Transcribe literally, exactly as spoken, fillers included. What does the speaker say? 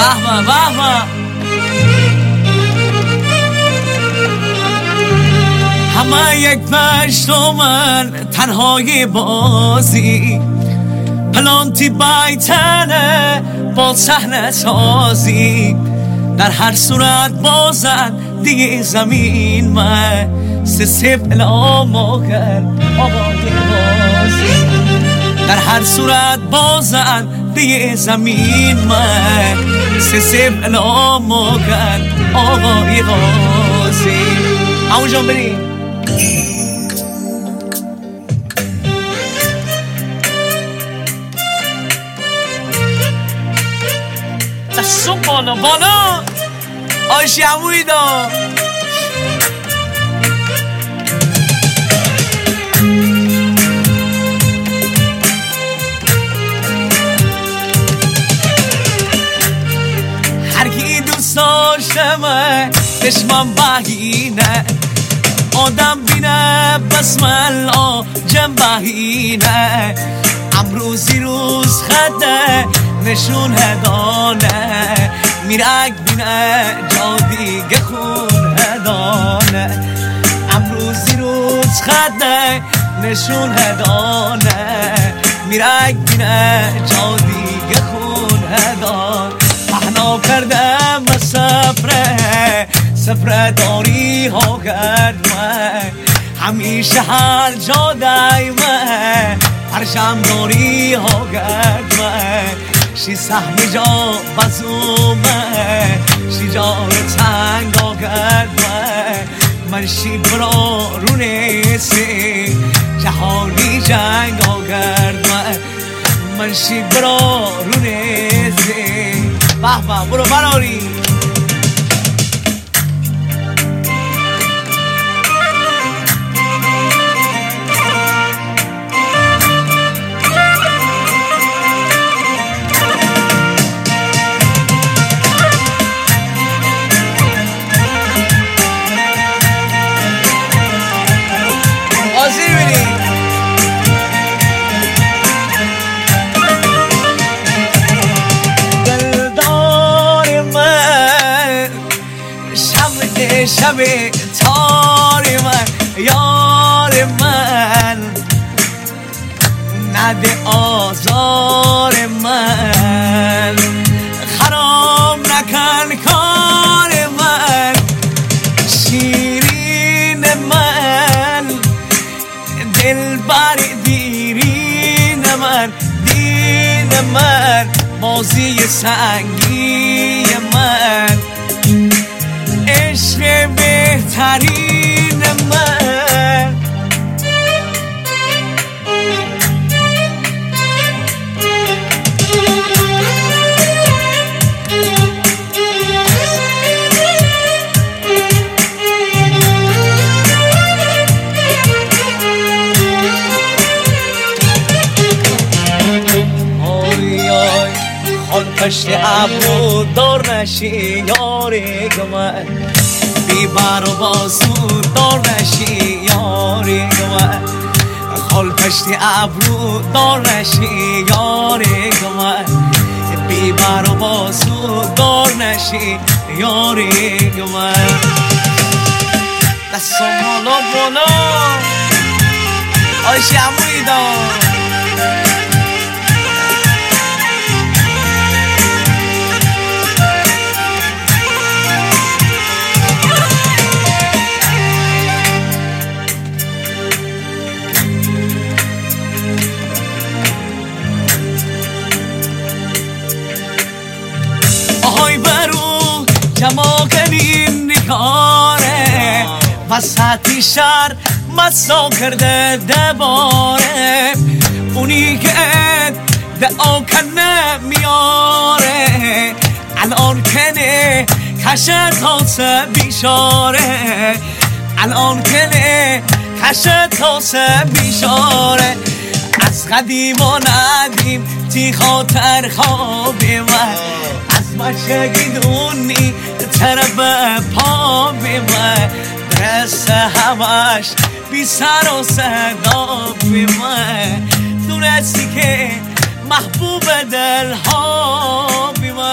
به به همه یک پشت و من تنهای بازی پلانتی بایتنه با صحنه سازی در هر صورت بازن دیگه زمین من سه سه پلا مگر آقای بازی در هر صورت بازن دیگه زمین من سه سه پلا مگر آقای بازی همون جان بریم دستون بالا بالا آشی هموی دا هرکی دوست داشتمه دشمن بهینه آدم بینه بسملا جم بهینه امروزی روز خده نشون هدانه میرک بینه جا دیگه خون هدانه امروزی روز خده نشون هدانه میرک بینه جا دیگه خون هدانه پهنا کردم سفره سفره داری ها کردمه همیشه هر جا دایمه پرشم داری ها کردمه شی سهم جا بزومه شی جا تنگ ها کردمه من شی برا رو نیسی جهانی جنگ ها کردمه من شی برا رو نیسی به به برو براری شب تار من یار من نده آزار من خراب نکن کار من شیرین من دل بر دیرین من دین من بازی سنگی من عشق بهترین من آی آی خال پشت ابرو دار نشی یاری من بیبر و بازو دار نشی یاری من خال پشت ابرو دار نشی یاری من بیبر و بازو دار نشی یاری من دستم بالا بالا آشی هموی دار جمع کنیم نگاره وسطی شهر مسا کرده دباره اونی که دعا کنه میاره الان کنه کشه تاسه بیشاره الان کنه کشه تاسه بیشاره از قدیم و ندیم تی خاطر خوابی من از مشگیدونی طرف پا بیمه درست همش بی سر و صدا بیمه دونستی که محبوب دل ها بیمه